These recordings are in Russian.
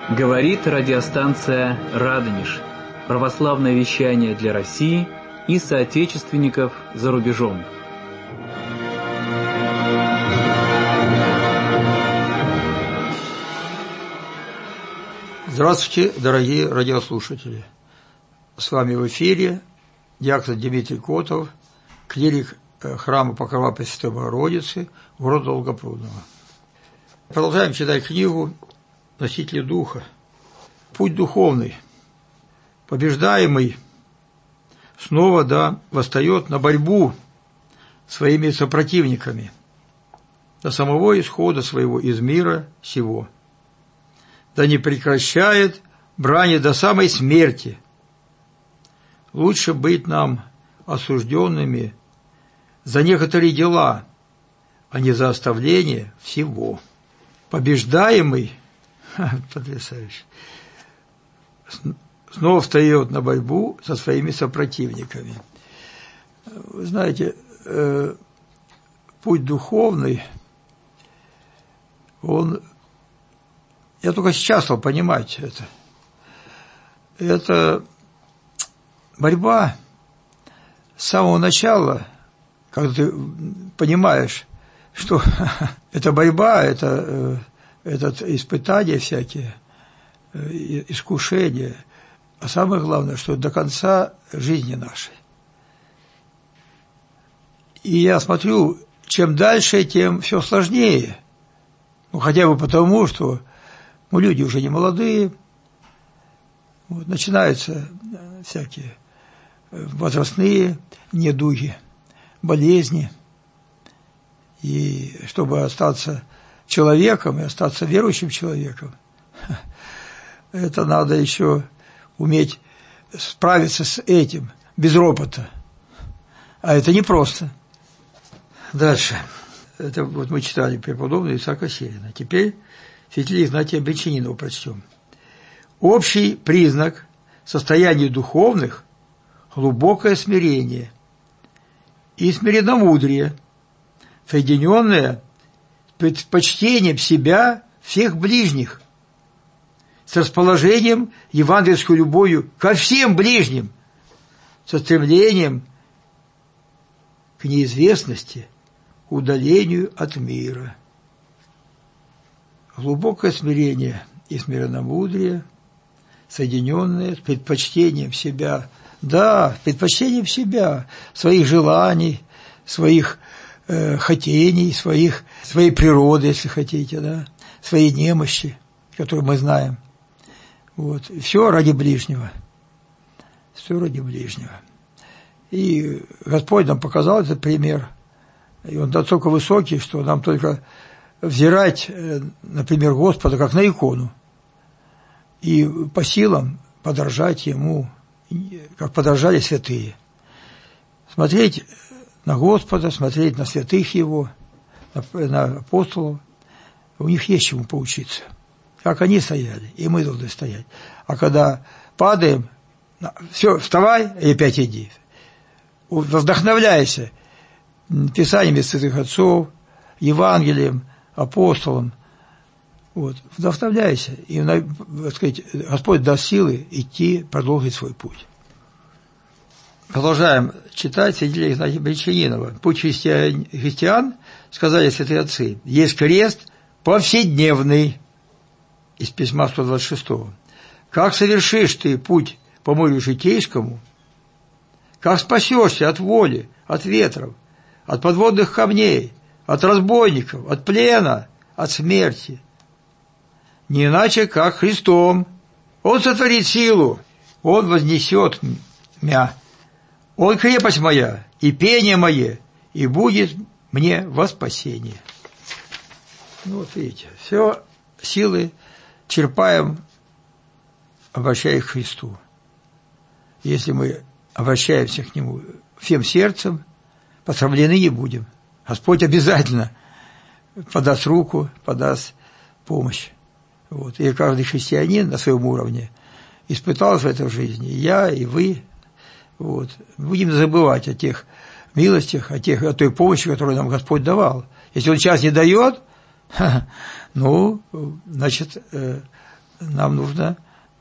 Говорит радиостанция «Радонеж». Православное вещание для России и соотечественников за рубежом. Здравствуйте, дорогие радиослушатели! С вами в эфире диакон Дмитрий Котов, клирик храма Покрова Пресвятой Богородицы, города Долгопрудного. Продолжаем читать книгу «Носители Духа». Путь духовный, побеждаемый, снова восстает на борьбу своими сопротивниками до самого исхода своего из мира сего. Да не прекращает брани до самой смерти. Лучше быть нам осужденными за некоторые дела, а не за оставление всего. Побеждаемый, потрясающе, снова встает на борьбу со своими сопротивниками. Вы знаете, путь духовный, я только сейчас стал понимать это. Это борьба с самого начала, когда ты понимаешь, что это борьба, это испытания всякие, искушения, а самое главное, что до конца жизни нашей. И я смотрю, чем дальше, тем все сложнее. Хотя бы потому, что мы люди уже не молодые, начинаются всякие возрастные недуги, болезни. И чтобы остаться человеком и остаться верующим человеком, это надо еще уметь справиться с этим без ропота. А это непросто. Дальше. Это мы читали преподобного Исаака Сирина. Теперь святителя Игнатия Брянчанинова прочтем. Общий признак состояния духовных – глубокое смирение и смиренномудрие, соединенное с предпочтением себя всех ближних, с расположением евангельской любовью ко всем ближним, со стремлением к неизвестности, к удалению от мира. Глубокое смирение и смиренномудрие, соединенное с предпочтением себя, предпочтением себя, своих желаний, своих хотений, своей природы, если хотите, своей немощи, которую мы знаем. Все ради ближнего. Все ради ближнего. И Господь нам показал этот пример. И он настолько высокий, что нам только взирать, например, Господа, как на икону. И по силам подражать Ему, как подражали святые. Смотреть на Господа, смотреть на святых Его, на апостолов. У них есть чему поучиться. Как они стояли, и мы должны стоять. А когда падаем, все, вставай, и опять иди. Вдохновляйся Писаниями святых отцов, Евангелием, апостолом. Вдохновляйся, и, так сказать, Господь даст силы идти, продолжить свой путь. Продолжаем читать святителя Игнатия Брянчанинова. Путь христиан, сказали святые отцы, есть крест повседневный, из письма 126. Как совершишь ты путь по морю житейскому, как спасешься от воли, от ветров, от подводных камней, от разбойников, от плена, от смерти, не иначе, как Христом. Он сотворит силу, Он вознесет мя, Он крепость моя и пение мое, и будет мне во спасение. Видите, все силы черпаем, обращая к Христу. Если мы обращаемся к Нему всем сердцем, посрамлены не будем. Господь обязательно подаст руку, подаст помощь. И каждый христианин на своем уровне испытал в этой жизни, и я, и вы. Будем забывать о тех милостях, о той помощи, которую нам Господь давал. Если Он сейчас не дает, значит, нам нужно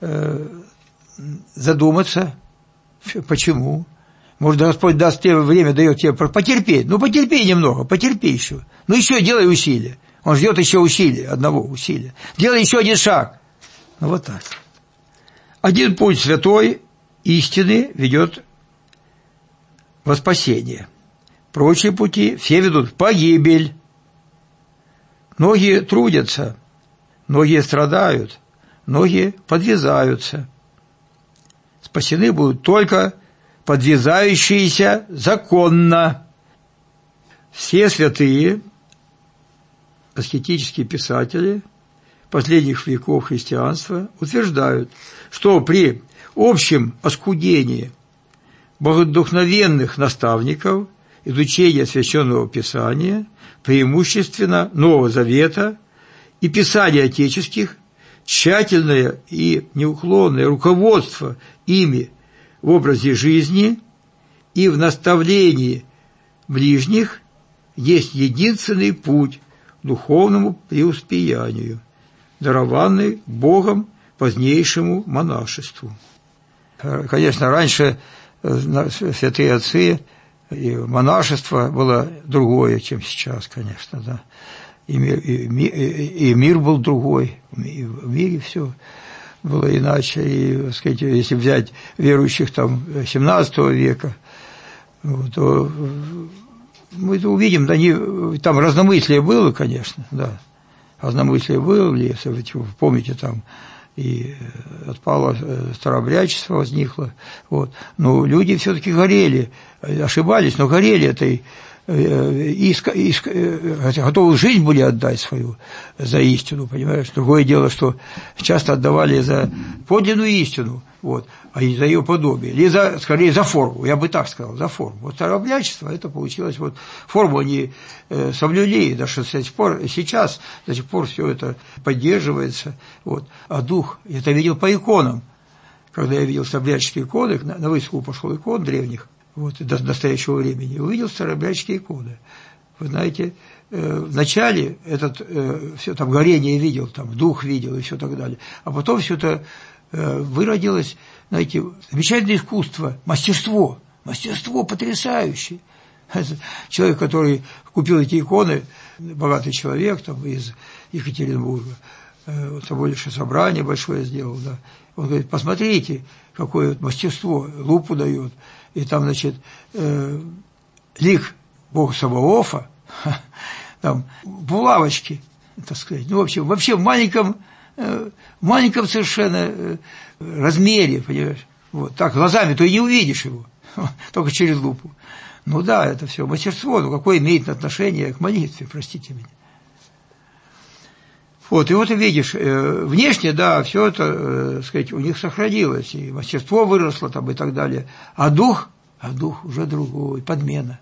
задуматься, почему. Может, Господь даст тебе время, дает тебе потерпеть. Ну, потерпи немного, потерпи еще. Ну, еще делай усилия. Он ждет еще усилия, одного усилия. Делай еще один шаг. Ну, вот так. Один путь святой истины ведет во спасение. Прочие пути все ведут в погибель. Многие трудятся, многие страдают, многие подвязаются. Спасены будут только подвязающиеся законно. Все святые, аскетические писатели последних веков христианства утверждают, что при общем оскудении богодухновенных наставников изучения Священного Писания, преимущественно Нового Завета и Писаний отеческих, тщательное и неуклонное руководство ими в образе жизни и в наставлении ближних есть единственный путь к духовному преуспеянию, дарованный Богом позднейшему монашеству. Конечно, раньше святые отцы и монашество было другое, чем сейчас, конечно, да. И мир был другой, и в мире все было иначе. И, так сказать, если взять верующих там XVII века, то мы увидим, да, там разномыслие было, конечно, да. Разномыслие было, если вы помните, там и отпало старообрядчество, возникло. Вот. Но люди все-таки горели, ошибались, но горели этой, готовы жизнь были отдать свою за истину, понимаешь? Другое дело, что часто отдавали за подлинную истину, вот, а не за ее подобие, или скорее за форму, я бы так сказал, за форму. Вот старообрядчество, это получилось, вот форму они соблюли, даже сейчас до сих пор все это поддерживается, вот. А дух, я это видел по иконам, когда я видел старообрядческие иконы, на выставку пошел икон древних, вот, до настоящего времени, увидел старообрядческие иконы. Вы знаете, вначале все там горение видел, там дух видел и все так далее, а потом все это выродилось, знаете, замечательное искусство, мастерство потрясающее. Человек, который купил эти иконы, богатый человек там, из Екатеринбурга, больше собрание большое сделал, да. Он говорит, посмотрите, какое вот мастерство, лупу дает, и там, значит, лик Бога Саваофа, там булавочки, так сказать, ну, вообще в маленьком совершенно размере, понимаешь, вот, так глазами то и не увидишь его, только через лупу. Ну да, это все мастерство, но какое имеет отношение к молитве, простите меня. Вот, и вот ты видишь, внешне, да, все это, так сказать, у них сохранилось, и мастерство выросло там и так далее, а дух уже другой, подмена.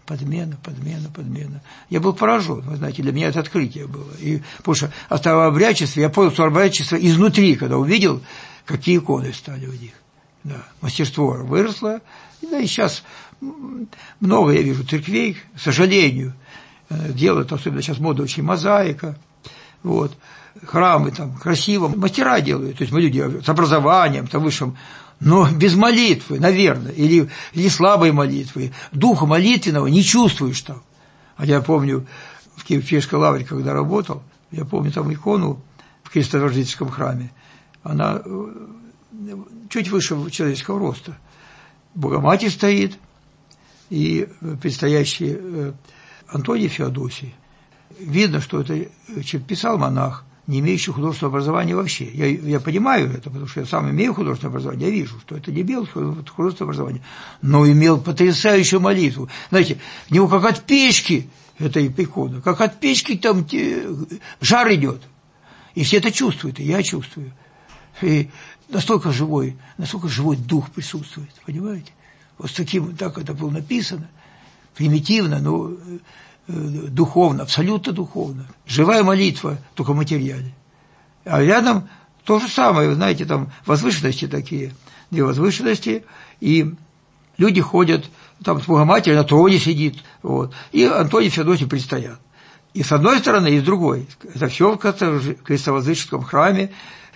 Я был поражен, вы знаете, для меня это открытие было. И, потому что от старообрядчества, я понял старообрядчество изнутри, когда увидел, какие иконы стали у них. Да, мастерство выросло, да, и сейчас много я вижу церквей, к сожалению, делают, особенно сейчас мода очень мозаика, вот, храмы там красиво, мастера делают, то есть мы люди с образованием, там высшим, но без молитвы, наверное, или слабой молитвы, духа молитвенного не чувствуешь там. А я помню, в Киево-Печерской лавре, когда работал, я помню там икону в Крестовождительском храме, она чуть выше человеческого роста. Богоматерь стоит, и предстоящий Антоний Феодосий. Видно, что это писал монах, не имеющий художественного образования вообще. Я понимаю это, потому что я сам имею художественное образование, я вижу, что это не имел художественное образование, но имел потрясающую молитву. Знаете, в него как от печки, эта икона, как от печки там жар идет. И все это чувствуют, и я чувствую. И настолько живой дух присутствует, понимаете? Вот с таким, так это было написано, примитивно, но духовно, абсолютно духовно. Живая молитва, только в материале. А рядом то же самое, вы знаете, там возвышенности такие, две возвышенности, и люди ходят, там Богоматерь на троне сидит, вот, и Антоний Феодосий предстоят. И с одной стороны, и с другой. Это все в Крестовоздвиженском храме,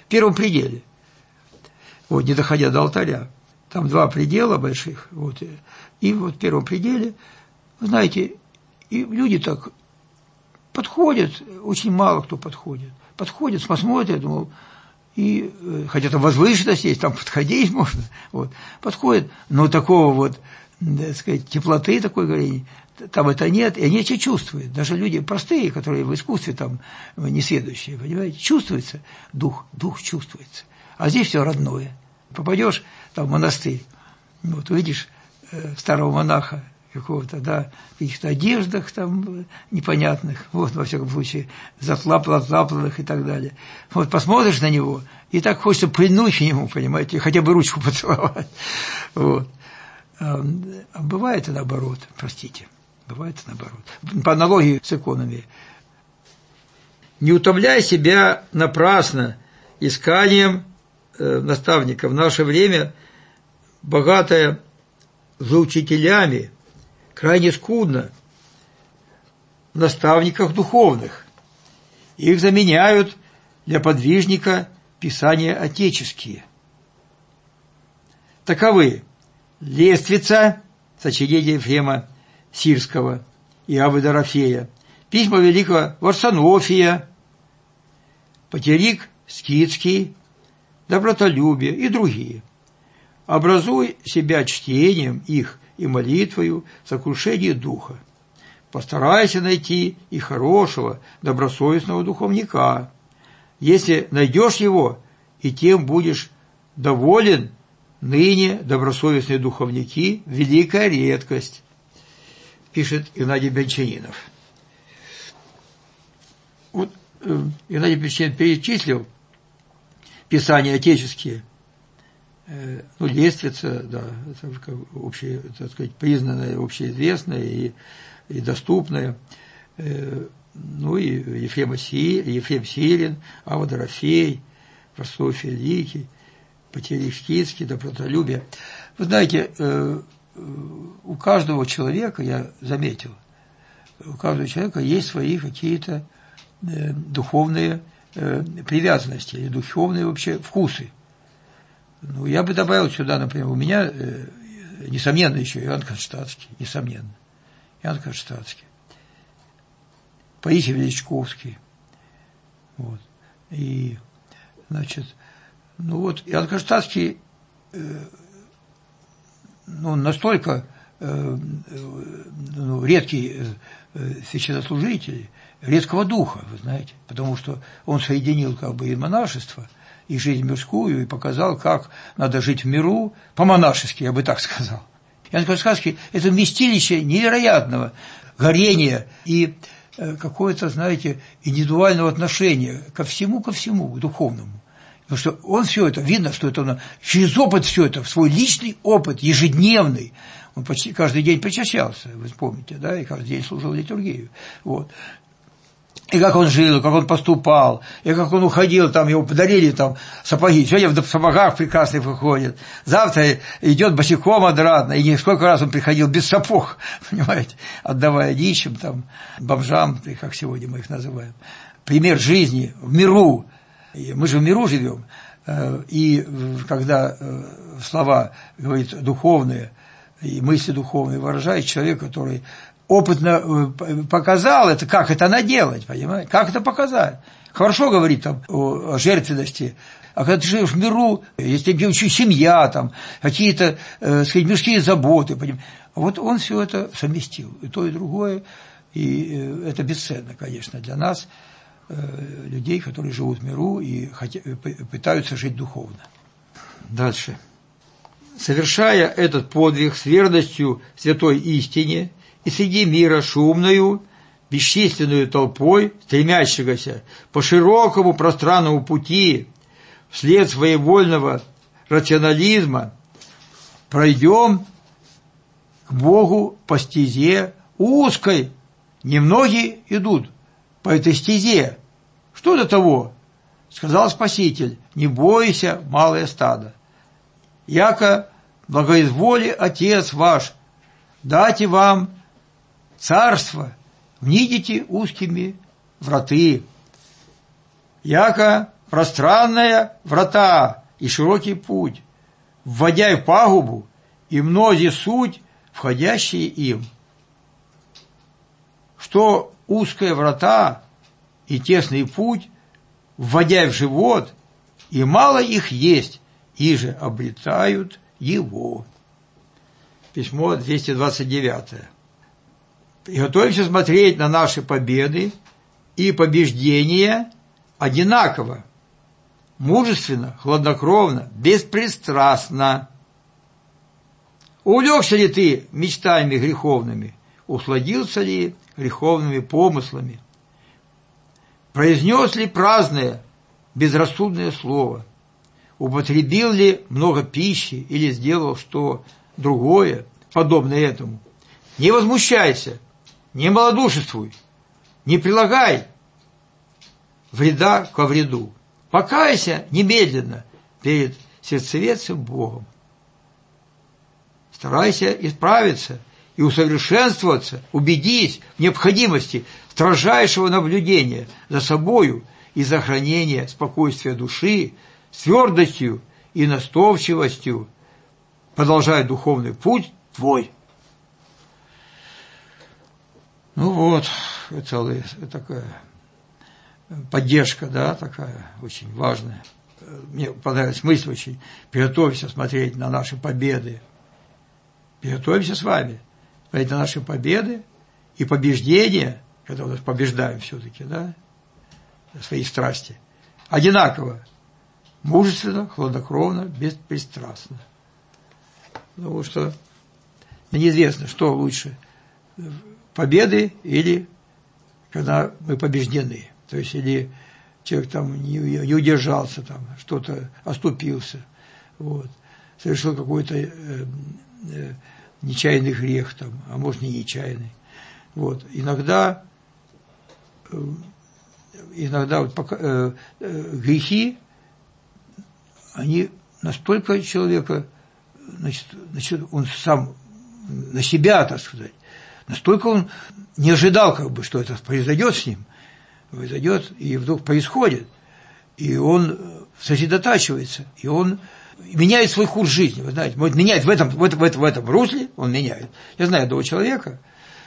первом пределе, вот, не доходя до алтаря. Там 2 предела больших, вот, и вот в первом пределе, вы знаете, и люди так подходят, очень мало кто подходит. Подходят, посмотрят, думал, и, хотя там возвышенность есть, там подходить можно, вот, подходят, но такого вот, так сказать, теплоты такой, говорили, там это нет, и они это чувствуют. Даже люди простые, которые в искусстве там несведущие, понимаете, чувствуется дух чувствуется. А здесь все родное. Попадешь там в монастырь, вот, увидишь старого монаха какого-то, да, в каких-то одеждах там непонятных, вот, во всяком случае, заплатанных и так далее. Вот, посмотришь на него, и так хочется прильнуть к нему, понимаете, хотя бы ручку поцеловать. Вот. А бывает и наоборот, простите, бывает и наоборот. По аналогии с иконами. Не утомляй себя напрасно исканием наставника. В наше время, богатое злоучителями, крайне скудно в наставниках духовных. Их заменяют для подвижника писания отеческие. Таковы Лествица, сочинение Ефрема Сирского и Авы Дорофея, письма великого Варсонофия, Патерик Скитский, Добротолюбие и другие. Образуй себя чтением их и молитвою сокрушение духа. Постарайся найти и хорошего, добросовестного духовника. Если найдешь его, и тем будешь доволен, ныне добросовестные духовники – великая редкость, пишет Геннадий Бельчанинов. Вот Геннадий Бельчанинов перечислил писания отеческие, Лествица, да, это общее, так сказать, признанное, общеизвестное и доступное, ну и Ефрем Сирин, Ава Дорофей, Варсонофий Великий, Патерик Скитский, Добротолюбие. Вы знаете, у каждого человека, я заметил, у каждого человека есть свои какие-то духовные привязанности, или духовные вообще вкусы. Ну, я бы добавил сюда, например, у меня, несомненно, еще Иоанн Кронштадтский, несомненно, Иоанн Кронштадтский, Паисий Величковский, вот, и, значит, ну вот, Иоанн Кронштадтский, ну, настолько редкий священнослужитель, редкого духа, вы знаете, потому что он соединил как бы и монашество, и жизнь мирскую, и показал, как надо жить в миру, по-монашески, я бы так сказал. Иоанн Кронштадтский – это вместилище невероятного горения и какое-то, знаете, индивидуального отношения ко всему, к духовному. Потому что он все это, видно, что это через опыт все это, свой личный опыт, ежедневный. Он почти каждый день причащался, вы помните, да, и каждый день служил литургию. Вот. И как он жил, как он поступал, и как он уходил, там ему подарили там сапоги. Сегодня в сапогах прекрасных выходит. Завтра идет босиком отрадно, и несколько раз он приходил без сапог, понимаете, отдавая нищим, там, бомжам, как сегодня мы их называем. Пример жизни в миру. И мы же в миру живем. И когда слова, говорит, духовные, и мысли духовные выражает человек, который опытно показал это, как это наделать, понимаете, как это показать. Хорошо говорит там о жертвенности, а когда ты живешь в миру, если тебе семья, там, какие-то, сказать, мирские заботы, понимаете, вот он все это совместил, и то, и другое, и это бесценно, конечно, для нас, людей, которые живут в миру и пытаются жить духовно. Дальше. Совершая этот подвиг с верностью святой истине, и среди мира шумною, бесчисленную толпой, стремящегося по широкому пространному пути, вслед своевольного рационализма, пройдем к Богу по стезе узкой. Немногие идут по этой стезе. Что до того? Сказал Спаситель: не бойся, малое стадо. Яко благоизволи Отец ваш дайте вам царство, внидите узкими враты. Яко пространные врата и широкий путь, вводя в пагубу, и мнози суть, входящие им. Что узкие врата и тесный путь, вводя в живот, и мало их есть, иже обретают его. Письмо 229. И готовимся смотреть на наши победы и побеждения одинаково, мужественно, хладнокровно, беспристрастно. Увлекся ли ты мечтами греховными, усладился ли греховными помыслами, произнес ли праздное, безрассудное слово, употребил ли много пищи или сделал что другое, подобное этому. Не возмущайся, не малодушествуй, не прилагай вреда ко вреду. Покайся немедленно перед сердцеведцем Богом. Старайся исправиться и усовершенствоваться, убедись в необходимости строжайшего наблюдения за собою и сохранения спокойствия души, с твердостью и настойчивостью, продолжай духовный путь твой. Ну вот, целая такая поддержка, да, такая очень важная. Мне понравилась мысль очень. Приготовься смотреть на наши победы. Приготовимся с вами смотреть на наши победы и побеждения, когда мы побеждаем все-таки, да, свои страсти. Одинаково. Мужественно, хладнокровно, беспристрастно. Потому что неизвестно, что лучше, победы или когда мы побеждены. То есть, или человек там не удержался, там, что-то оступился, вот, совершил какой-то нечаянный грех, там, а может, не нечаянный. Вот. Иногда вот, грехи, они настолько человека, значит, он сам на себя, так сказать, настолько он не ожидал, как бы, что это произойдет с ним, произойдет, и вдруг происходит, и он сосредотачивается, и он меняет свой курс жизни, вы знаете, вот меняет в этом русле, он меняет. Я знаю одного человека,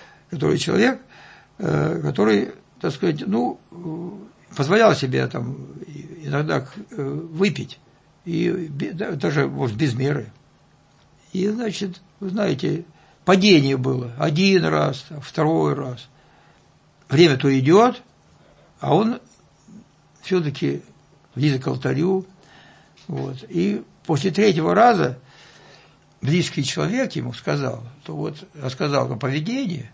который, так сказать, ну, позволял себе там иногда выпить, и даже, может, без меры. И, значит, вы знаете, падение было один раз, второй раз. Время то идет, а он все-таки близок к алтарю. Вот. И после третьего раза близкий человек ему сказал, то вот рассказал о поведении,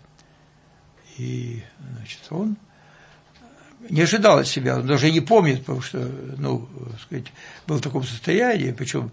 и, значит, он не ожидал от себя, он даже не помнит, потому что, ну, так сказать, был в таком состоянии, причем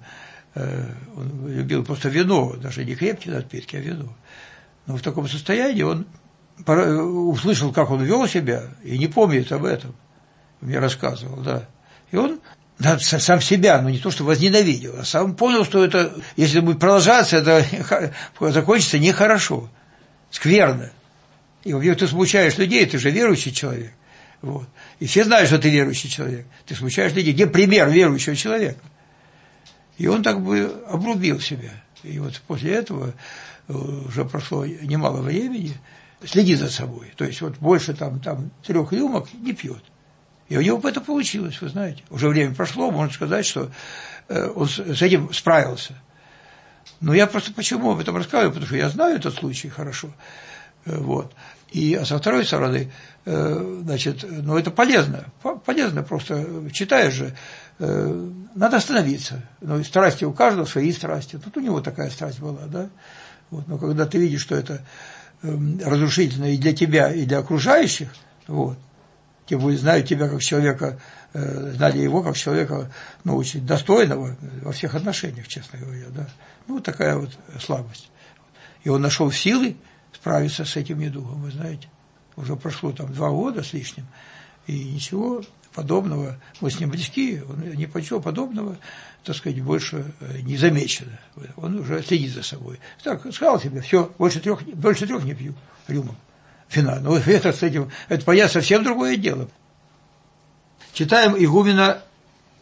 он любил просто вино, даже не крепкие напитки, а вино. Но в таком состоянии он услышал, как он вел себя, и не помнит об этом. Он мне рассказывал, да. И он сам себя, ну не то, что возненавидел, а сам понял, что это, если будет продолжаться, это закончится нехорошо, скверно. И во-первых, ты смущаешь людей, ты же верующий человек. Вот. И все знают, что ты верующий человек. Ты смущаешь людей. Где пример верующего человека? И он так бы обрубил себя. И вот после этого уже прошло немало времени, следит за собой. То есть вот больше там 3 рюмок не пьет. И у него это получилось, вы знаете. Уже время прошло, можно сказать, что он с этим справился. Но я просто почему об этом рассказываю? Потому что я знаю этот случай хорошо. Вот. А со второй стороны, значит, ну это полезно просто, читаешь же, надо остановиться. Ну, страсти у каждого свои страсти. Тут у него такая страсть была, да. Вот. Но когда ты видишь, что это разрушительно и для тебя, и для окружающих, вот, тем более знают тебя как человека, знали его как человека, ну, очень достойного во всех отношениях, честно говоря, да. Ну, такая вот слабость. И он нашел силы справиться с этим недугом, вы знаете. Уже прошло там 2 года с лишним, и ничего подобного, мы с ним близки, ничего подобного, так сказать, больше не замечено. Он уже следит за собой. Так, сказал себе, все, больше 3 не пью рюмок вина. Но это с этим, это понятно, совсем другое дело. Читаем игумена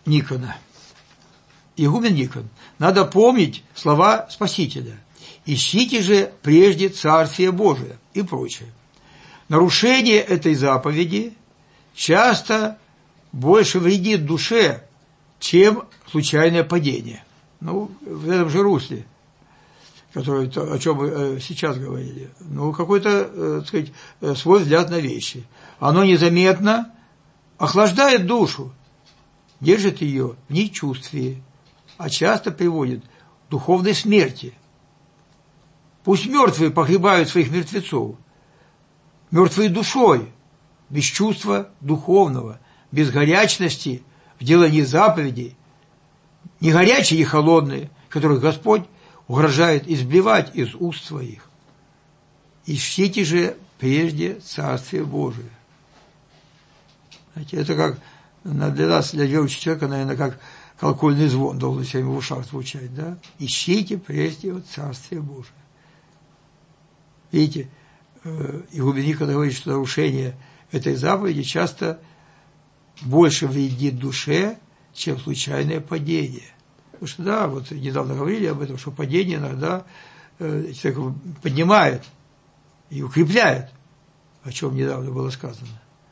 Никона. Игумен Никон. Надо помнить слова Спасителя. «Ищите же прежде Царствие Божие» и прочее. Нарушение этой заповеди часто больше вредит душе, чем случайное падение. Ну, в этом же русле, о чем мы сейчас говорили. Ну, какой-то, так сказать, свой взгляд на вещи. Оно незаметно охлаждает душу, держит ее в нечувствии, а часто приводит к духовной смерти. Пусть мертвые погребают своих мертвецов, мертвые душой, без чувства духовного, без горячности в делании заповедей, не горячие, не холодные, которых Господь угрожает изблевать из уст своих. Ищите же прежде Царствие Божие. Знаете, это как для нас, для верующего человека, наверное, как колокольный звон должен все время в ушах звучать, да? Ищите прежде Царствие Божие. Видите, Игумен Никон говорит, что нарушение этой заповеди часто больше вредит душе, чем случайное падение. Потому что, да, вот недавно говорили об этом, что падение иногда человека поднимает и укрепляет, о чем недавно было сказано.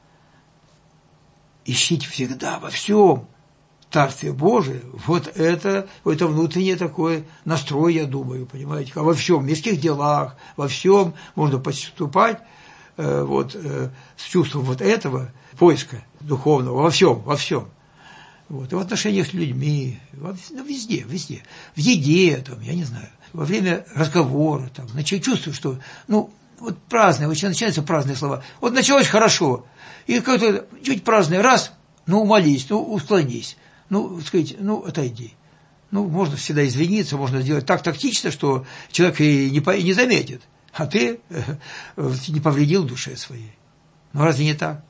Ищите всегда во всем Царствие Божие, вот это внутренний такой настрой, я думаю, понимаете, а во всем, в мирских делах, во всем можно поступать с чувством вот этого поиска духовного, во всем. Вот, и в отношениях с людьми, везде, в еде, там, я не знаю, во время разговора, там, чувствую, что, вот праздное, начинаются праздные слова, вот началось хорошо, и как-то чуть праздное, раз, умолись, усклонись, сказать, отойди. Можно всегда извиниться, можно сделать так тактично, что человек и не заметит, а ты не повредил душе своей. Разве не так?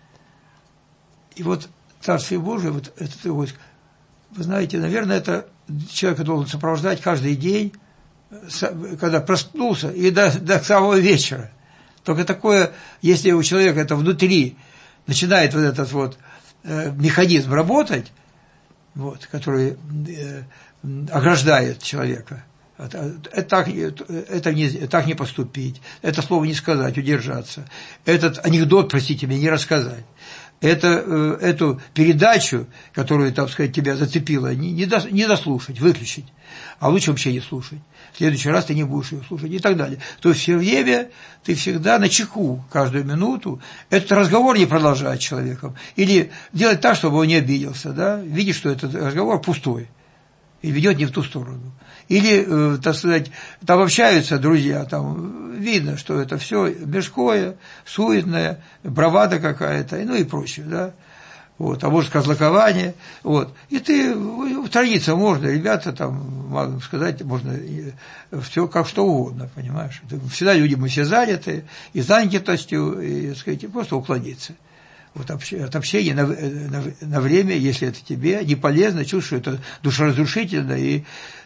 И вот Царствие Божие, вот этот вы знаете, наверное, это человека должен сопровождать каждый день, когда проснулся, и до самого вечера. Только такое, если у человека это внутри начинает вот этот механизм работать, который ограждает человека, так не поступить, это слово не сказать, удержаться, этот анекдот, простите меня, не рассказать. Эту передачу, которую, так сказать, тебя зацепила, не дослушать, выключить, а лучше вообще не слушать. В следующий раз ты не будешь ее слушать и так далее. То есть все время ты всегда начеку, каждую минуту. Этот разговор не продолжать с человеком. Или делать так, чтобы он не обиделся. Да? Видишь, что этот разговор пустой и ведет не в ту сторону. Или, так сказать, там общаются друзья, там видно, что это все мирское, суетное, бравада какая-то, и прочее, да. А может, козлакование, И ты, традиция можно, ребята, там, могу сказать, можно все как что угодно, понимаешь. Всегда люди, мы все заняты, и занятостью, и, так сказать, просто уклониться. От общения на время, если это тебе не полезно, чувствуешь, что это душеразрушительно и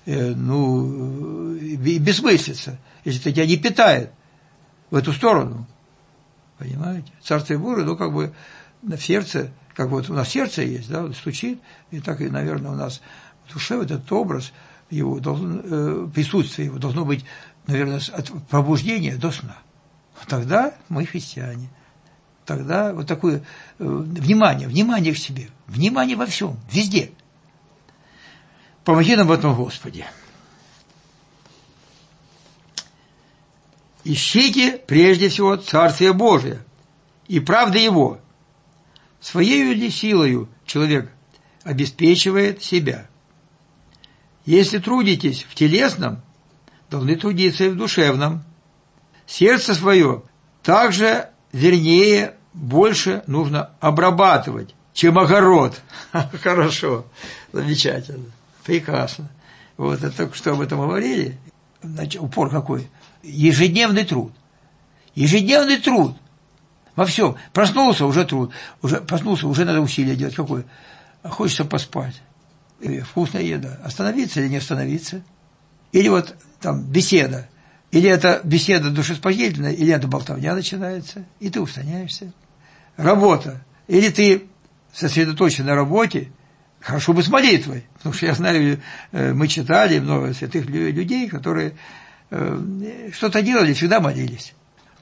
бессмыслица, если это тебя не питает в эту сторону. Понимаете? Царствие Божие, в сердце, как у нас сердце есть, да, стучит, и так и, наверное, у нас в душе этот образ, его присутствие его должно быть, наверное, от пробуждения до сна. Тогда мы христиане. Тогда такое внимание к себе, внимание во всем, везде. Помоги нам в этом, Господи. Ищите прежде всего Царствие Божие и правды Его. Своею ли силою человек обеспечивает себя? Если трудитесь в телесном, должны трудиться и в душевном. Сердце свое также вернее, больше нужно обрабатывать, чем огород. Хорошо, замечательно, прекрасно. Это только что об этом говорили. Упор какой? Ежедневный труд. Ежедневный труд. Во всем. Проснулся, уже труд. Проснулся, уже надо усилия делать. Какое? Хочется поспать. Вкусная еда. Остановиться или не остановиться? Или там беседа. Или это беседа душеспасительная, или это болтовня начинается, и ты устраняешься. Работа. Или ты сосредоточен на работе, Хорошо бы с молитвой, потому что я знаю, мы читали много святых людей, которые что-то делали, всегда молились.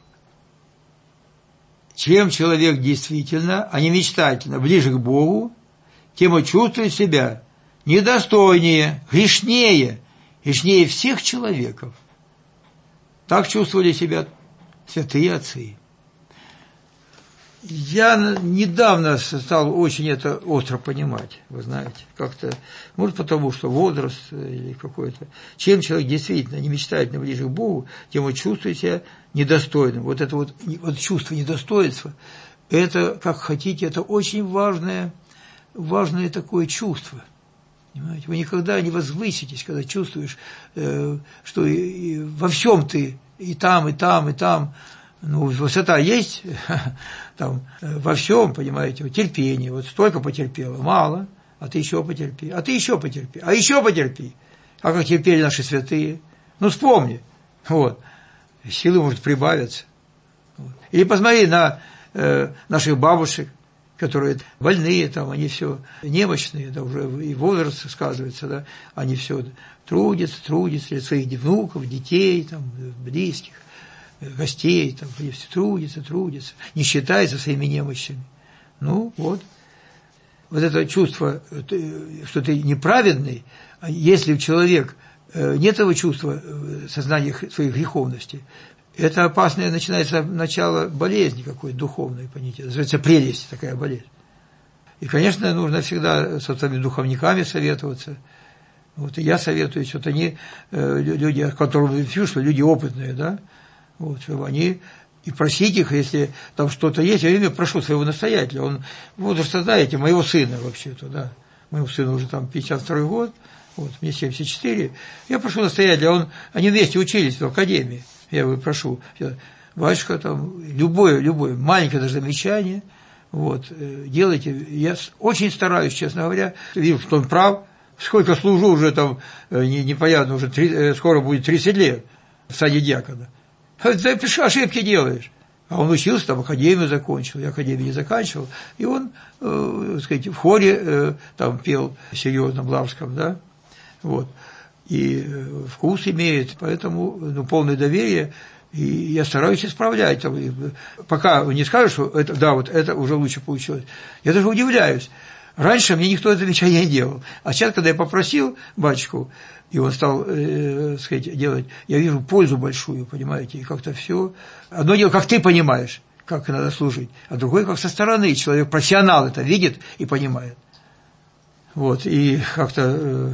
Чем человек действительно, а не мечтательно, ближе к Богу, тем он чувствует себя недостойнее, грешнее всех человеков. Так чувствовали себя святые отцы. Я недавно стал очень это остро понимать, вы знаете, как-то, может, потому что возраст или какой-то. Чем человек действительно не мечтательно ближе к Богу, тем он чувствует себя недостойным. Вот это вот чувство недостоинства, это, как хотите, это очень важное такое чувство. Понимаете? Вы никогда не возвыситесь, когда чувствуешь, что во всем ты и там, и там, и там. Ну, высота есть там во всем, понимаете, терпение. Вот столько потерпело, мало, а ты еще потерпи, а ты еще потерпи, а еще потерпи. А как терпели наши святые? Ну, вспомни. Вот. Силы, может, прибавятся. Вот. Или посмотри на наших бабушек, которые больные, там, они все немощные, да, уже и возраст сказывается, да, они все трудятся для своих внуков, детей, там, близких, гостей, там, они все трудятся, не считаются своими немощами. Ну, вот это чувство, что ты неправедный, если у человека нет этого чувства сознания своей греховности, это опасное начинается начало болезни какой-то духовной, понимаете, называется прелесть, такая болезнь. И, конечно, нужно всегда со своими духовниками советоваться. Вот и я советуюсь, вот они, люди, которым я пишу, что люди опытные, да, вот, чтобы они, и просить их, если там что-то есть, я именно прошу своего настоятеля, он, возраст, знаете, моего сына вообще-то, да, моему сыну уже там 52-й год, вот, мне 74, я прошу настоятеля, они вместе учились в академии, я его прошу, батюшка, там, любое маленькое даже замечание, вот, делайте, я очень стараюсь, честно говоря, вижу, что он прав, сколько служу уже там, непонятно, уже скоро будет 30 лет в саде диакона. Ты ошибки делаешь. А он учился, там академию закончил, я академию не заканчивал, и он, так сказать, в хоре там пел серьезно, Блавском, да, вот, и вкус имеет, поэтому, полное доверие, и я стараюсь исправлять, там, пока не скажешь, что это, да, вот это уже лучше получилось, я даже удивляюсь. Раньше мне никто это замечания не делал, а сейчас, когда я попросил батюшку, и он стал, сказать, делать, я вижу пользу большую, понимаете, и как-то все. Одно дело, как ты понимаешь, как надо служить, а другое, как со стороны, человек, профессионал это видит и понимает. Вот, и как-то,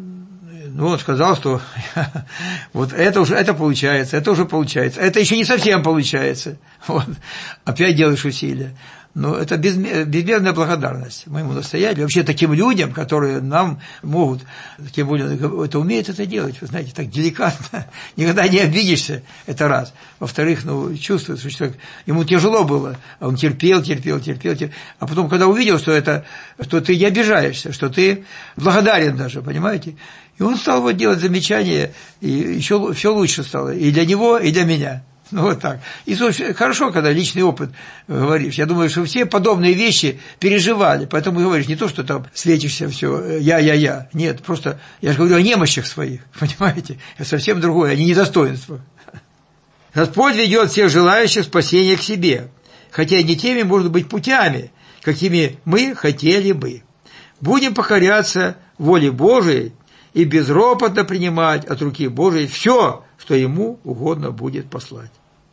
он сказал, что вот это получается, это уже получается, это еще не совсем получается, вот, опять делаешь усилия. Но это безмерная благодарность моему настоятелю, вообще таким людям, которые нам могут, тем более это умеют это делать, вы знаете, так деликатно, никогда не обидишься, это раз. Во-вторых, чувствуешь, что человек, ему тяжело было, а он терпел, а потом, когда увидел, что ты не обижаешься, что ты благодарен даже, понимаете, и он стал делать замечания, и еще все лучше стало, и для него, и для меня. Вот так. И хорошо, когда личный опыт говоришь. Я думаю, что все подобные вещи переживали, поэтому говоришь не то, что там светишься все, я. Нет, просто я же говорю о немощах своих, понимаете? Это совсем другое, а не недостоинство. Господь ведет всех желающих спасения к себе, хотя не теми, может быть, путями, какими мы хотели бы. Будем покоряться воле Божией и безропотно принимать от руки Божией все, что ему угодно будет послать.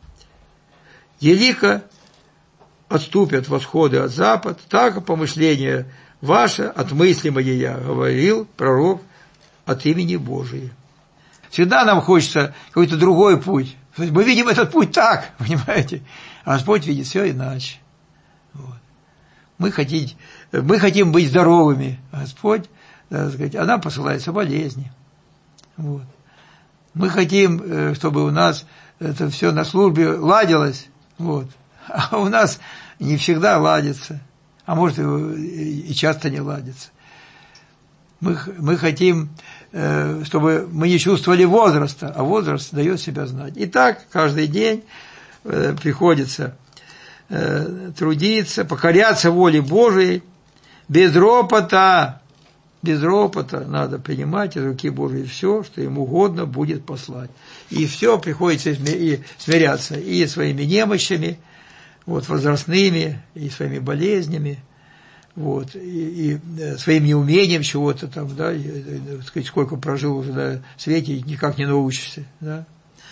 Елико отступят восходы от запад, так и помышление ваше от мысли моей, говорил пророк от имени Божия. Всегда нам хочется какой-то другой путь. Мы видим этот путь так, понимаете, а Господь видит все иначе. Вот. Мы хотим быть здоровыми, а Господь, так сказать, а нам посылаются болезни. Вот. Мы хотим, чтобы у нас это все на службе ладилось, вот, а у нас не всегда ладится, а может и часто не ладится. Мы хотим, чтобы мы не чувствовали возраста, а возраст дает себя знать. И так каждый день приходится трудиться, покоряться воле Божией, без ропота без ропота надо принимать из руки Божией все, что ему угодно будет послать. И все приходится и смиряться и своими немощами, вот, возрастными, и своими болезнями, вот, и своим неумением чего-то там, да, сказать, сколько прожил уже на свете, никак не научишься, да,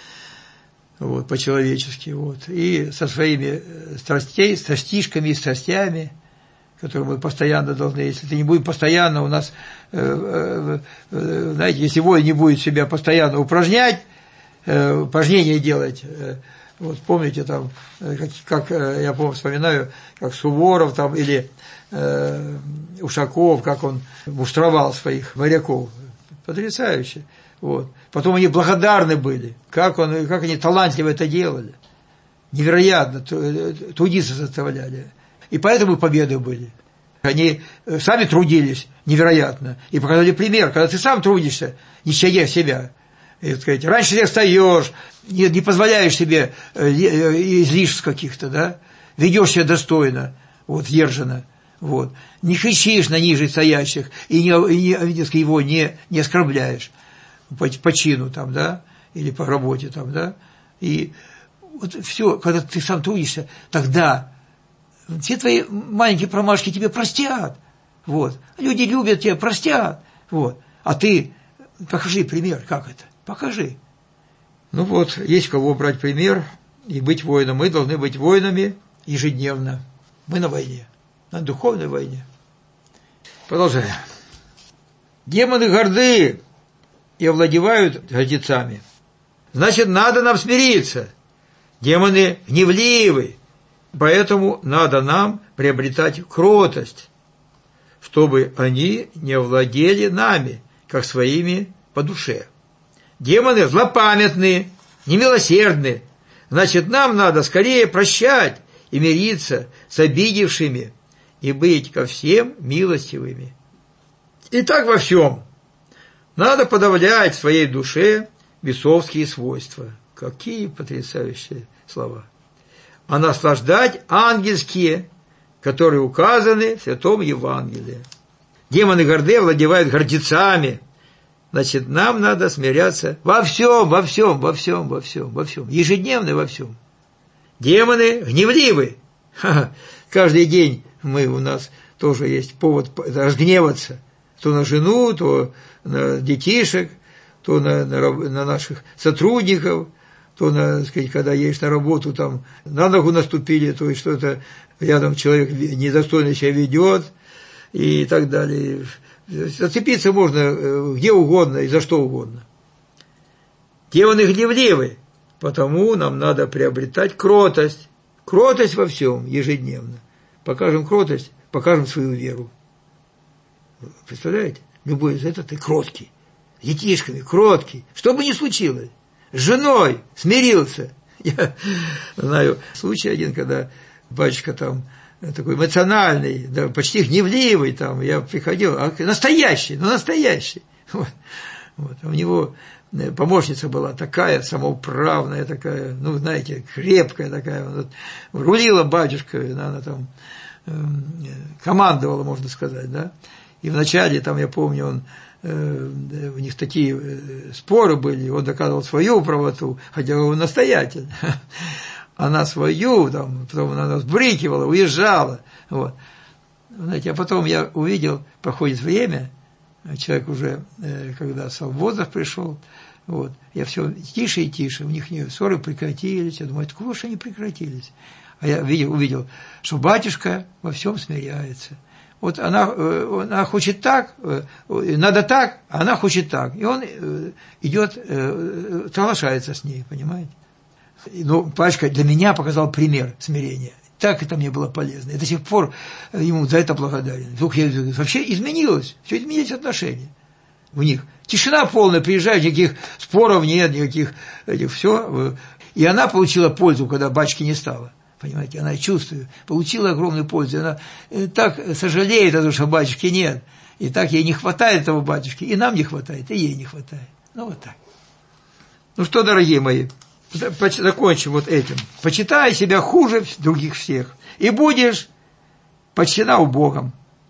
вот, по-человечески, вот, и со своими страстишками и страстями, которые мы постоянно должны, если ты не будешь постоянно у нас, знаете, если воин не будет себя постоянно упражнять, упражнения делать, вот помните там, как я помню, вспоминаю, как Суворов там или Ушаков, как он муштровал своих моряков, потрясающе, вот. Потом они благодарны были, как они талантливо это делали, невероятно, трудиться заставляли. И поэтому победы были. Они сами трудились невероятно и показали пример, когда ты сам трудишься, не щадя себя. И, сказать, раньше ты встаешь, не позволяешь себе излишеств каких-то, да, ведешь себя достойно, вот, сдержанно, вот, не кричишь на ниже стоящих и его не оскорбляешь по чину там, да, или по работе там, да, и вот все, когда ты сам трудишься, тогда все твои маленькие промашки тебе простят, вот, люди любят тебя, простят, вот, а ты покажи пример, как это, покажи. Ну вот, есть кого брать пример и быть воином. Мы должны быть воинами ежедневно. Мы на войне, на духовной войне. Продолжаем. Демоны горды и овладевают гордецами. Значит, надо нам смириться. Демоны гневливы, поэтому надо нам приобретать кротость, чтобы они не овладели нами, как своими по душе. Демоны злопамятны, немилосердны. Значит, нам надо скорее прощать и мириться с обидевшими и быть ко всем милостивыми. И так во всем. Надо подавлять в своей душе бесовские свойства. Какие потрясающие слова. А наслаждать ангельские, которые указаны в Святом Евангелии. Демоны горды овладевают гордецами. Значит, нам надо смиряться во всем, ежедневно во всем. Демоны гневливы. Каждый день у нас тоже есть повод разгневаться. То на жену, то на детишек, то на наших сотрудников, то, сказать, когда едешь на работу, там на ногу наступили, то есть что-то рядом человек недостойно себя ведет и так далее. Зацепиться можно где угодно и за что угодно. Демоны гневливы, потому нам надо приобретать кротость. Кротость во всем ежедневно. Покажем кротость, покажем свою веру. Представляете? Любой из этого ты кроткий. С детишками кроткий. Что бы ни случилось. С женой смирился. Я знаю случай один, когда батюшка там такой эмоциональный, да, почти гневливый, там, я приходил, настоящий. Вот. У него помощница была такая, самоуправная такая, ну, знаете, крепкая такая, вот, рулила батюшка, она там командовала, можно сказать, да, и вначале, там, я помню, у них такие споры были, он доказывал свою правоту, хотя он настоятель, она свою, там, потом она нас брикивала, уезжала, вот. Знаете, а потом я увидел, проходит время, человек уже, когда в возраст пришел, вот, я все тише и тише, у них ссоры прекратились, я думаю, откуда же они прекратились? А я увидел, что батюшка во всем смиряется. Вот она хочет так, надо так, а она хочет так. И он идет, соглашается с ней, понимаете? Но батюшка для меня показал пример смирения. Так это мне было полезно. Я до сих пор ему за это благодарен. Вдруг я вообще изменилось, все изменились отношения в них. Тишина полная, приезжают, никаких споров нет, никаких все. И она получила пользу, когда батюшки не стало. Понимаете, она чувствует, получила огромную пользу. Она так сожалеет о том, что батюшки нет. И так ей не хватает этого батюшки. И нам не хватает, и ей не хватает. Ну, вот так. Ну что, дорогие мои, закончим вот этим. Почитай себя хуже других всех. И будешь почтена у Богом.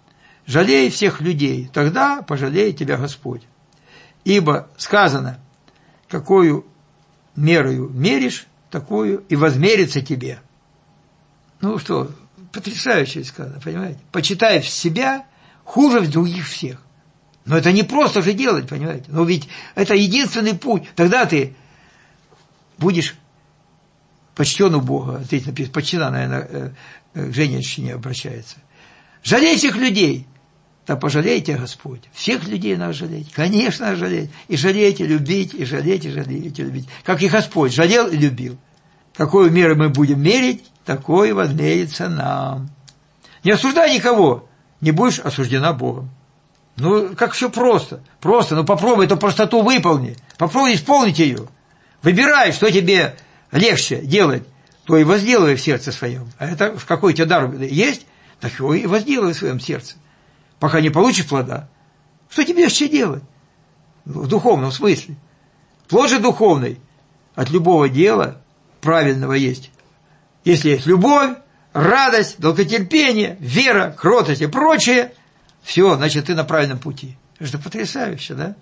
жалей всех людей, тогда пожалеет тебя Господь. Ибо сказано, какую мерою меришь, такую и возмерится тебе. Ну что, потрясающе сказано, понимаете? Почитай себя хуже других всех. Но это не просто же делать, понимаете? Но ведь это единственный путь. Тогда ты будешь почтен у Бога. Здесь написано, почтена, наверное, к женщине обращается. Жалей всех людей. Да пожалейте, Господь. Всех людей надо жалеть. Конечно, надо жалеть. И жалейте, любить, и жалейте, любить. Как и Господь жалел и любил. Какую меру мы будем мерить, такое возмерится нам. Не осуждай никого, не будешь осуждена Богом. Ну, как все просто. Просто, ну попробуй эту простоту выполни. Попробуй исполнить ее. Выбирай, что тебе легче делать, то и возделывай в сердце своем. А это какой у тебя дар есть, так его и возделывай в своем сердце. Пока не получишь плода. Что тебе еще делать? В духовном смысле. Плод же духовный от любого дела правильного есть. Если есть любовь, радость, долготерпение, вера, кротость и прочее, все, значит, ты на правильном пути. Это потрясающе, да?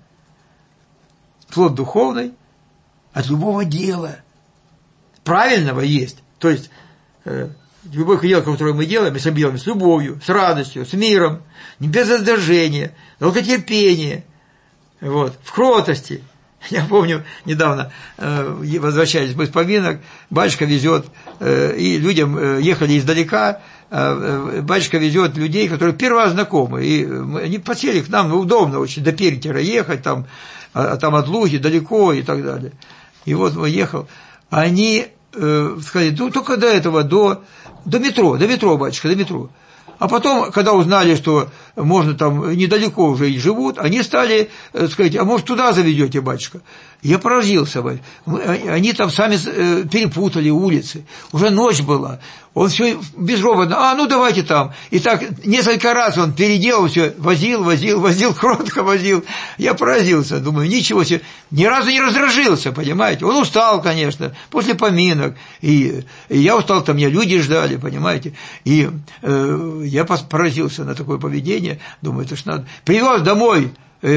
Плод духовный от любого дела правильного есть. То есть, любое дело, которое мы делаем, если мы делаем с любовью, с радостью, с миром, не без раздражения, долготерпения, вот, в кротости. Я помню, недавно возвращались мы с поминок, батюшка везет, и людям ехали издалека, батюшка везет людей, которые первый раз знакомы, и они подсели к нам, ну, удобно очень, до Перетера ехать, там от Луги далеко и так далее. И вот мы ехал, они сказали, ну, только до этого, до метро, батюшка, до метро. А потом, когда узнали, что можно там недалеко уже и живут, они стали сказать, а может, туда заведете, батюшка? Я поразился. Они там сами перепутали улицы. Уже ночь была. Он все безропотно, ну давайте там. И так несколько раз он переделал все, возил, кротко возил. Я поразился, думаю, ничего себе. Ни разу не раздражился, понимаете. Он устал, конечно, после поминок. И я устал, там меня люди ждали, понимаете. И я поразился на такое поведение. Думаю, это ж надо. Привез домой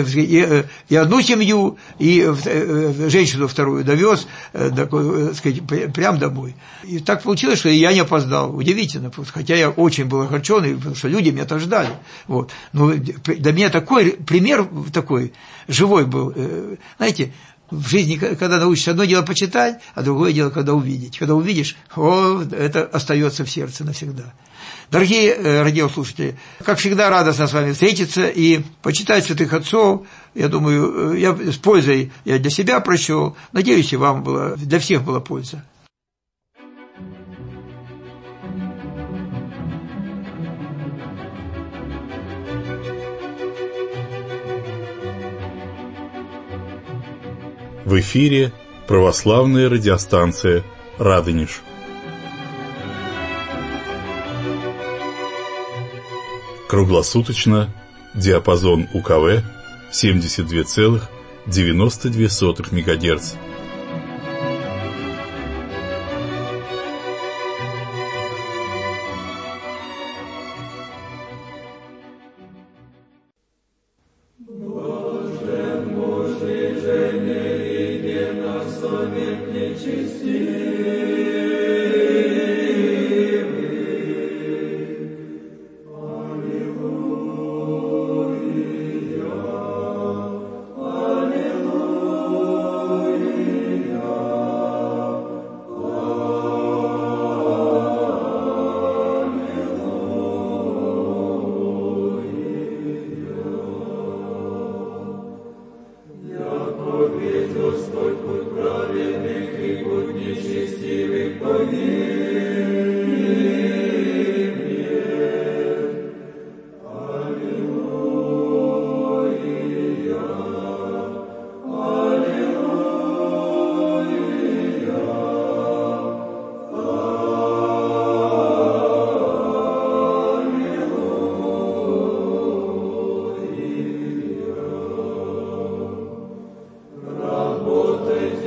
и одну семью, и женщину вторую довез, прямо домой. И так получилось, что я не опоздал. Удивительно, хотя я очень был огорчен, потому что люди меня-то ждали. Вот. Но для меня такой пример такой живой был. Знаете, в жизни, когда научишься, одно дело почитать, а другое дело, когда увидеть. Когда увидишь, это остается в сердце навсегда. Дорогие радиослушатели, как всегда, радостно с вами встретиться и почитать святых отцов. Я думаю, я с пользой я для себя прочел. Надеюсь, и вам было, для всех была польза. В эфире православная радиостанция «Радонеж». Круглосуточно, диапазон УКВ 72,92 МГц. Работайте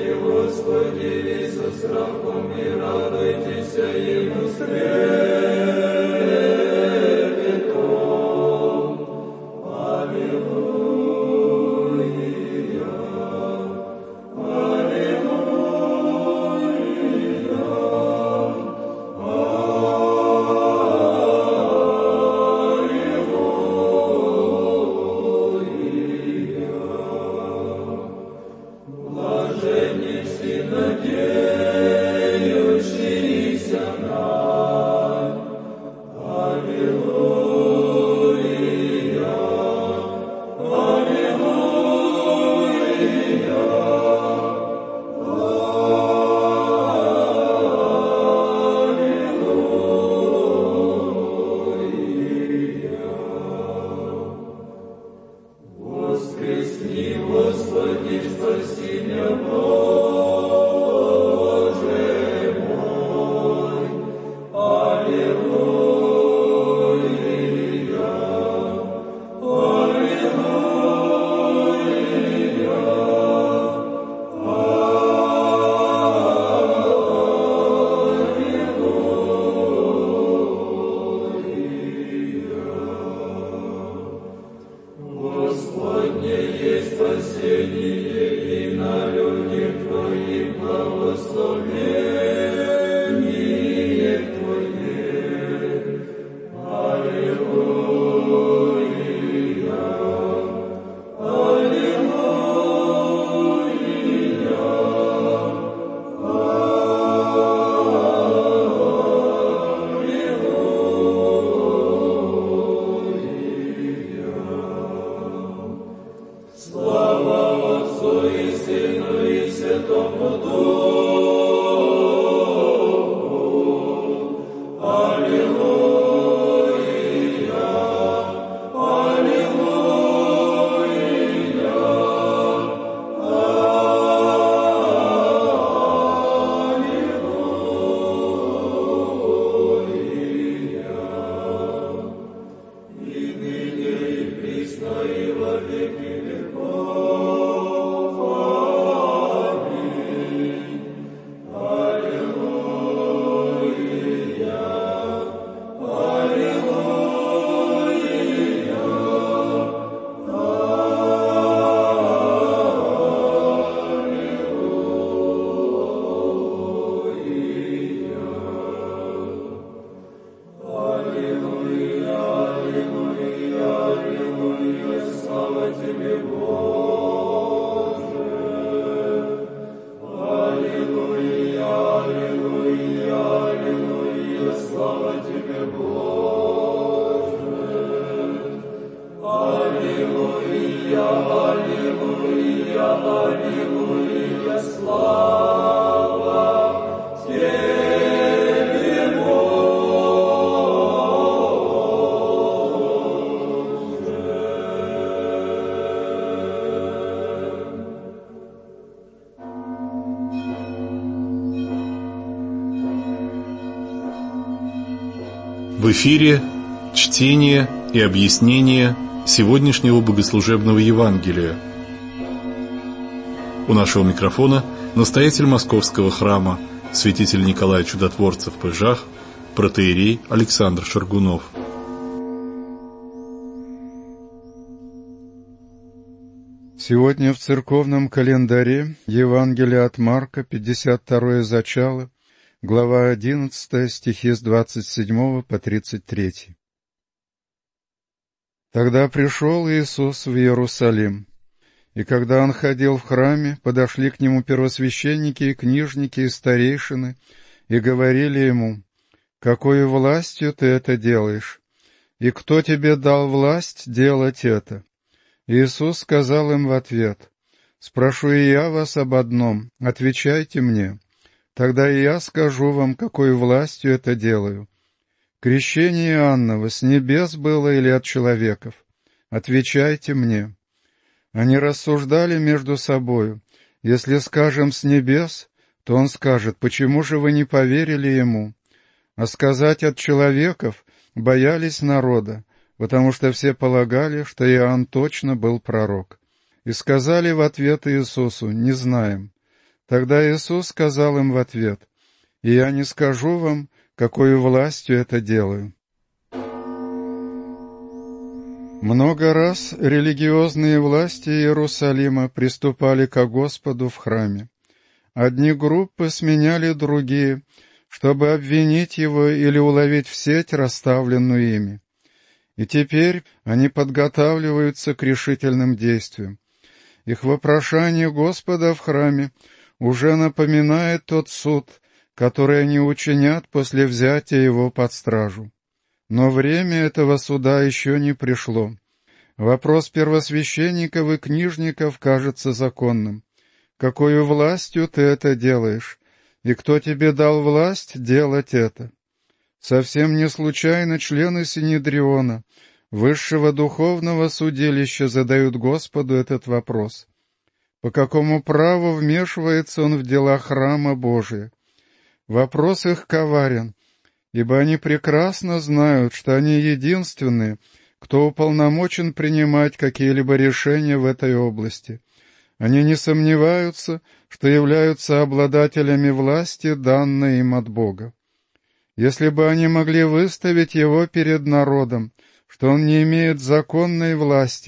В эфире чтение и объяснение сегодняшнего богослужебного Евангелия. У нашего микрофона настоятель Московского храма, святитель Николай Чудотворцев Пыжах, протоиерей Александр Шаргунов. Сегодня в церковном календаре Евангелие от Марка, 52-е зачало, глава 11, стихи с 27 по 33. Тогда пришел Иисус в Иерусалим, и когда Он ходил в храме, подошли к Нему первосвященники и книжники и старейшины, и говорили Ему: «Какой властью Ты это делаешь? И кто Тебе дал власть делать это?» Иисус сказал им в ответ: «Спрошу и я вас об одном, отвечайте мне. Тогда и я скажу вам, какой властью это делаю. Крещение Иоанново с небес было или от человеков? Отвечайте мне». Они рассуждали между собою: «Если скажем с небес, то он скажет: почему же вы не поверили ему? А сказать от человеков боялись народа, потому что все полагали, что Иоанн точно был пророк. И сказали в ответ Иисусу: не знаем». Тогда Иисус сказал им в ответ: «И я не скажу вам, какой властью это делаю». Много раз религиозные власти Иерусалима приступали ко Господу в храме. Одни группы сменяли другие, чтобы обвинить его или уловить в сеть, расставленную ими. И теперь они подготавливаются к решительным действиям. Их вопрошание Господа в храме уже напоминает тот суд, который они учинят после взятия его под стражу. Но время этого суда еще не пришло. Вопрос первосвященников и книжников кажется законным. «Какою властью ты это делаешь? И кто тебе дал власть делать это?» Совсем не случайно члены Синедриона, высшего духовного судилища, задают Господу этот вопрос. По какому праву вмешивается он в дела храма Божия? Вопрос их коварен, ибо они прекрасно знают, что они единственные, кто уполномочен принимать какие-либо решения в этой области. Они не сомневаются, что являются обладателями власти, данной им от Бога. Если бы они могли выставить его перед народом, что он не имеет законной власти,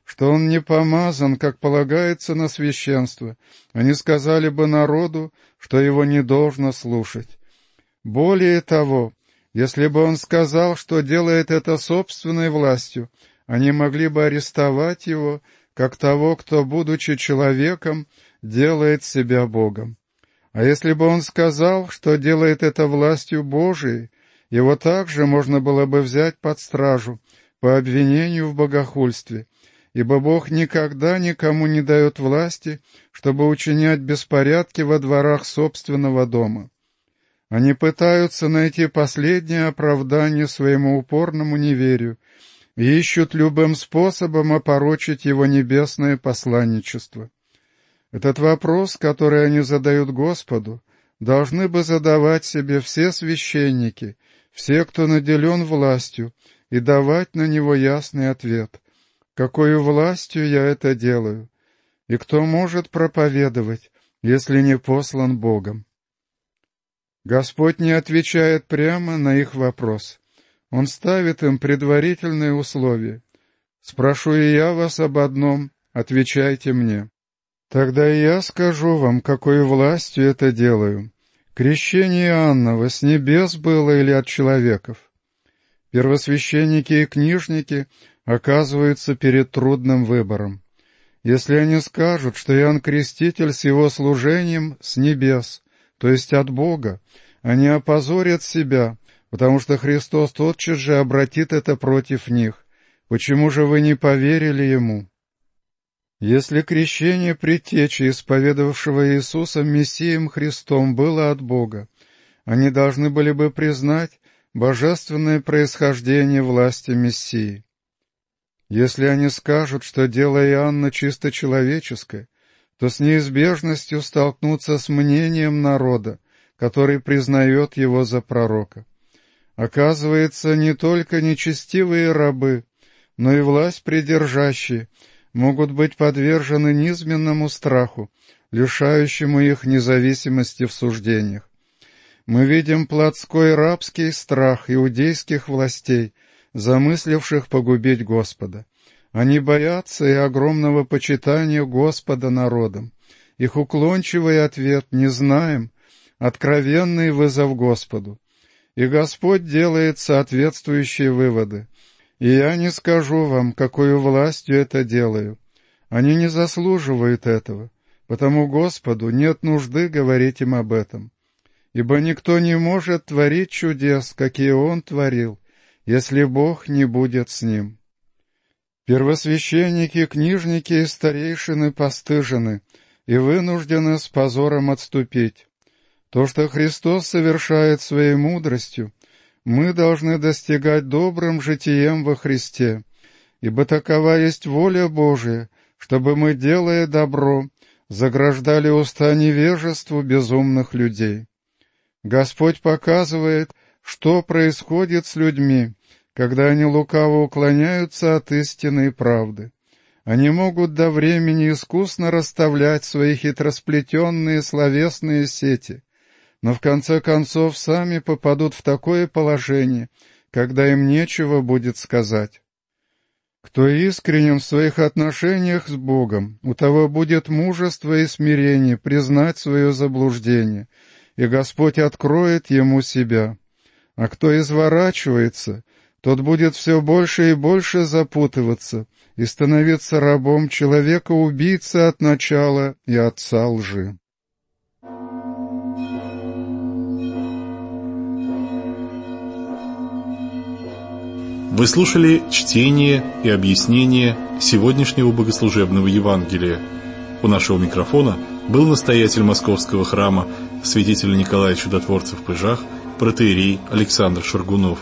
что он не помазан, как полагается на священство, они сказали бы народу, что его не должно слушать. Более того, если бы он сказал, что делает это собственной властью, они могли бы арестовать его, как того, кто, будучи человеком, делает себя Богом. А если бы он сказал, что делает это властью Божией, его также можно было бы взять под стражу по обвинению в богохульстве, ибо Бог никогда никому не дает власти, чтобы учинять беспорядки во дворах собственного дома. Они пытаются найти последнее оправдание своему упорному неверию и ищут любым способом опорочить его небесное посланничество. Этот вопрос, который они задают Господу, должны бы задавать себе все священники, все, кто наделен властью, и давать на него ясный ответ. Какою властью я это делаю? И кто может проповедовать, если не послан Богом? Господь не отвечает прямо на их вопрос. Он ставит им предварительные условия. «Спрошу и я вас об одном, отвечайте мне. Тогда и я скажу вам, какой властью это делаю. Крещение Иоаннова с небес было или от человеков?» Первосвященники и книжники оказываются перед трудным выбором. Если они скажут, что Иоанн Креститель с его служением с небес, то есть от Бога, они опозорят себя, потому что Христос тотчас же обратит это против них. Почему же вы не поверили Ему? Если крещение предтечи, исповедовавшего Иисуса Мессием Христом, было от Бога, они должны были бы признать божественное происхождение власти Мессии. Если они скажут, что дело Иоанна чисто человеческое, то с неизбежностью столкнутся с мнением народа, который признает его за пророка. Оказывается, не только нечестивые рабы, но и власть придержащие могут быть подвержены низменному страху, лишающему их независимости в суждениях. Мы видим плотской рабский страх иудейских властей, замысливших погубить Господа. Они боятся и огромного почитания Господа народом. Их уклончивый ответ «не знаем», откровенный вызов Господу. И Господь делает соответствующие выводы. И я не скажу вам, какой властью это делаю. Они не заслуживают этого, потому Господу нет нужды говорить им об этом. Ибо никто не может творить чудес, какие Он творил, если Бог не будет с ним. Первосвященники, книжники и старейшины постыжены и вынуждены с позором отступить. То, что Христос совершает своей мудростью, мы должны достигать добрым житием во Христе, ибо такова есть воля Божия, чтобы мы, делая добро, заграждали уста невежеству безумных людей. Господь показывает, что происходит с людьми, когда они лукаво уклоняются от истины и правды. Они могут до времени искусно расставлять свои хитросплетенные словесные сети, но в конце концов сами попадут в такое положение, когда им нечего будет сказать. Кто искренен в своих отношениях с Богом, у того будет мужество и смирение признать свое заблуждение, и Господь откроет ему себя. А кто изворачивается, тот будет все больше и больше запутываться и становиться рабом человека-убийцы от начала и отца лжи. Вы слушали чтение и объяснение сегодняшнего богослужебного Евангелия. У нашего микрофона был настоятель Московского храма святителя Николая Чудотворца в Пыжах, протоиерей Александр Шаргунов.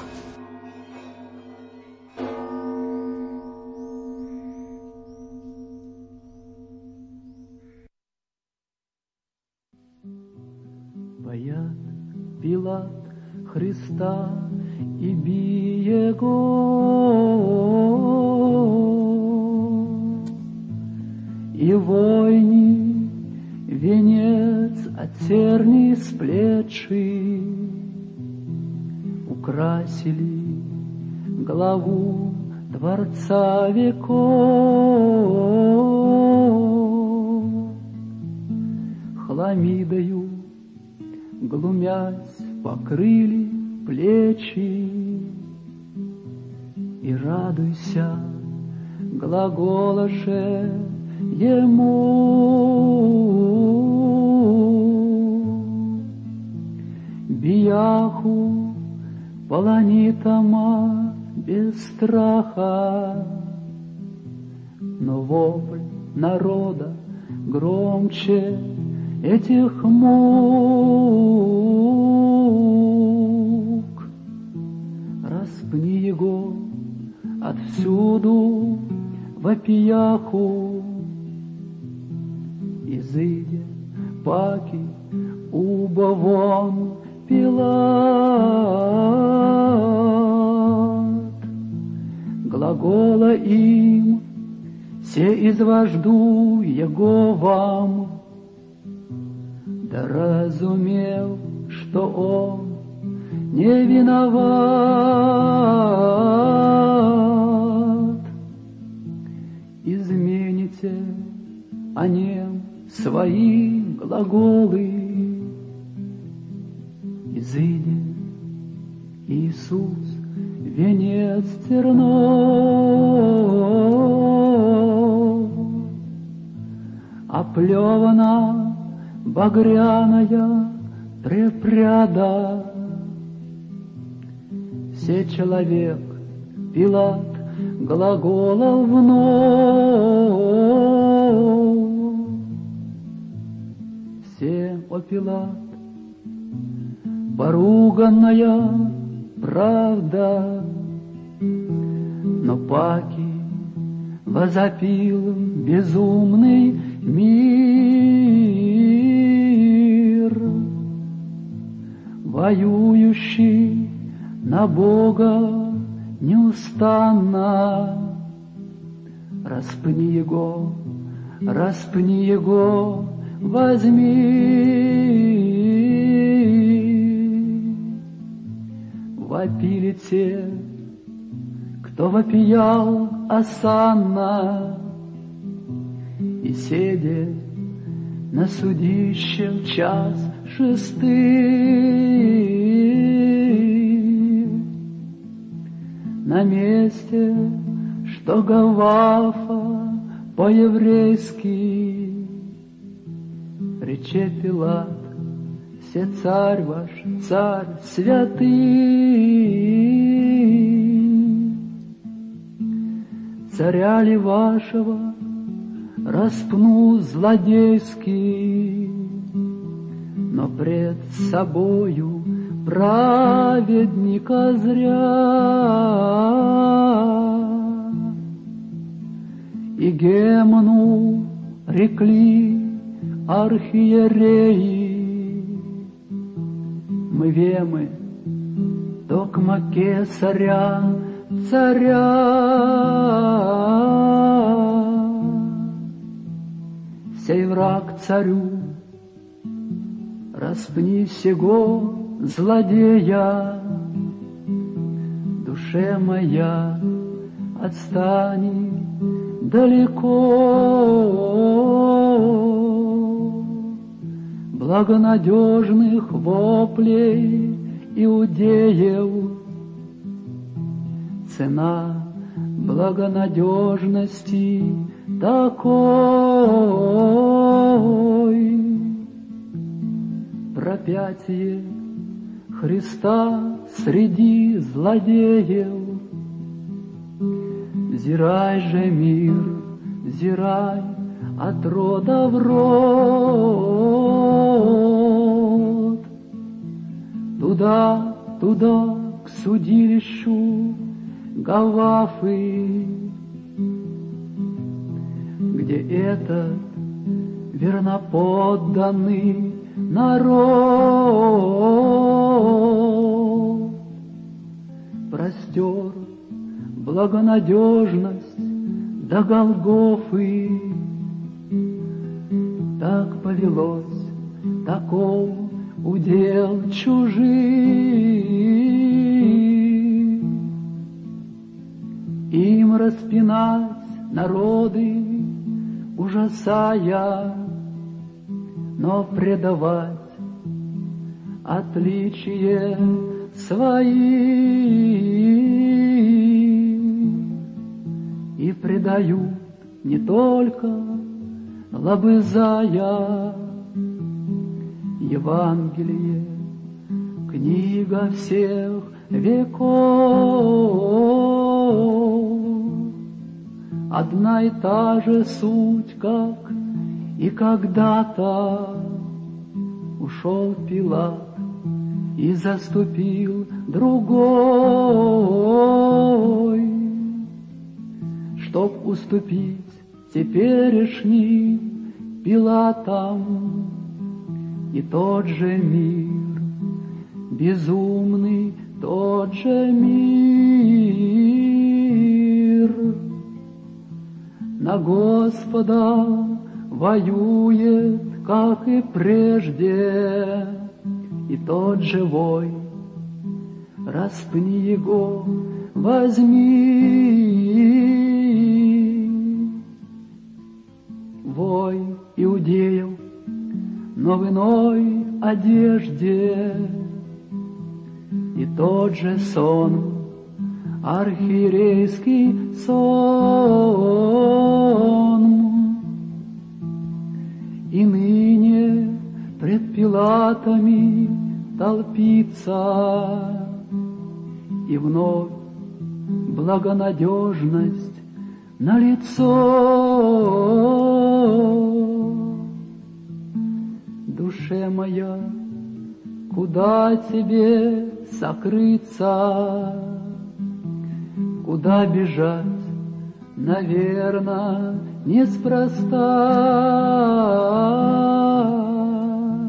Боят Пилат Христа и бije go, и войни венец от терни сплетший украсили главу Творца веков. Хламидою, глумясь, покрыли плечи, и радуйся, глаголаше ему. Бияху полонитама без страха, но вопль народа громче этих мук. Распни его отвсюду вопияху, изыдя паки убовон Пилат. Глагола им се извожду его вам, да разумел, что он не виноват. Измените о нем свои глаголы, изыди, Иисус, венец тернов, оплевана багряная препряда. Все человек, Пилат, глаголал вновь. Все, о Пилат, поруганная правда, но паки возопил безумный мир, воюющий на Бога неустанно. Распни его, возьми. Вопили те, кто вопиял осанна, и седя на судище в час шестый, на месте, что Голгофа по-еврейски, рече Пилат: все царь ваш, царь святый. Царя ли вашего распну злодейский, но пред собою праведника зря. И гемну рекли архиереи: мы вемы, токма кесаря, царя. Сей враг царю, распни сего злодея. Душе моя, отстань далеко. Благонадежных воплей иудеев, цена благонадежности такой. Пропятие Христа среди злодеев. Взирай же, мир, взирай от рода в род. Туда, туда, к судилищу Голгофы, где этот верноподданный народ простер благонадежность до Голгофы. Так повелось, таков удел чужих. Им распинать народы, ужасая, но предавать отличие свои. И предают не только лобызая. Евангелие — книга всех веков, одна и та же суть, как и когда-то. Ушел Пилат и заступил другой, чтоб уступить теперешним Пилатам. И тот же мир, безумный тот же мир, на Господа воюет, как и прежде, и тот же вой, распни его, возьми. Вой иудеев, но в иной одежде, и тот же сон, архиерейский сон. И ныне пред Пилатами толпится, и вновь благонадежность налицо. Душе моя, куда тебе сокрыться, куда бежать, наверно, неспроста.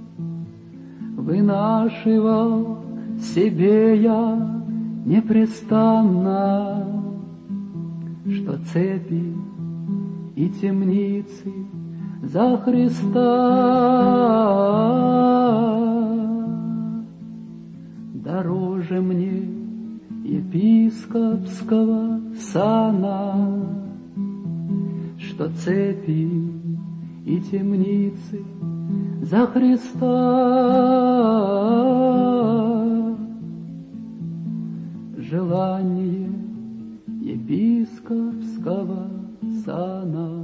Вынашивал себе я непрестанно, что цепи и темницы за Христа. Дороже мне епископского сана, что цепи и темницы за Христа. Желание епископского сана.